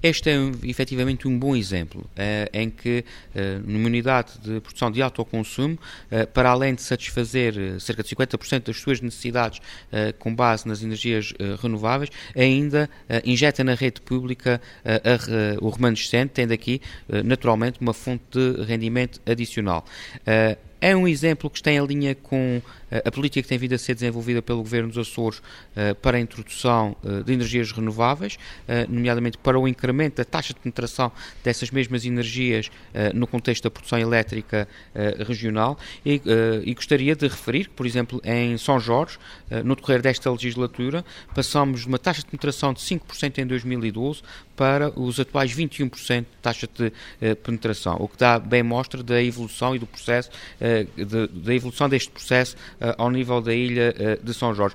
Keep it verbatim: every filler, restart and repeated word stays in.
Este é efetivamente um bom exemplo em que, numa unidade de produção de autoconsumo, para além de satisfazer cerca de cinquenta por cento das suas necessidades com base nas energias renováveis, ainda injeta na rede pública o remanescente, tendo aqui naturalmente uma fonte de rendimento adicional. É um exemplo que está em linha com a política que tem vindo a ser desenvolvida pelo Governo dos Açores para a introdução de energias renováveis, nomeadamente para o incremento da taxa de penetração dessas mesmas energias no contexto da produção elétrica regional. E, e gostaria de referir que, por exemplo, em São Jorge, no decorrer desta legislatura, passamos de uma taxa de penetração de cinco por cento em dois mil e doze para os atuais vinte e um por cento de taxa de penetração, o que dá bem mostra da evolução e do processo, da evolução deste processo ao nível da ilha de São Jorge.